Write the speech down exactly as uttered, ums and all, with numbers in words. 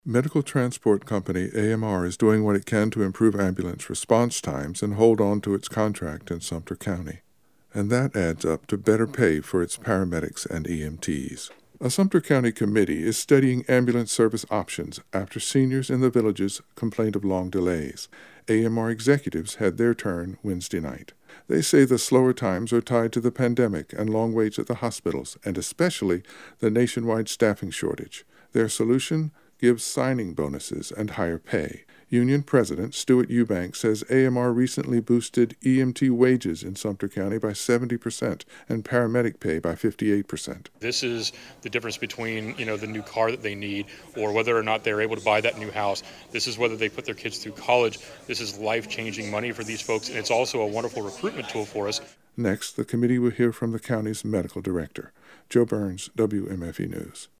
Medical transport company A M R is doing what it can to improve ambulance response times and hold on to its contract in Sumter County. And that adds up to better pay for its paramedics and E M Ts. A Sumter County committee is studying ambulance service options after seniors in the villages complained of long delays. A M R executives had their turn Wednesday night. They say the slower times are tied to the pandemic and long waits at the hospitals, and especially the nationwide staffing shortage. Their solution? Gives signing bonuses and higher pay. Union President Stuart Eubank says A M R recently boosted E M T wages in Sumter County by seventy percent and paramedic pay by fifty-eight percent. This is the difference between, you know, the new car that they need or whether or not they're able to buy that new house. This is whether they put their kids through college. This is life-changing money for these folks, and it's also a wonderful recruitment tool for us. Next, the committee will hear from the county's medical director. Joe Burns, W M F E News.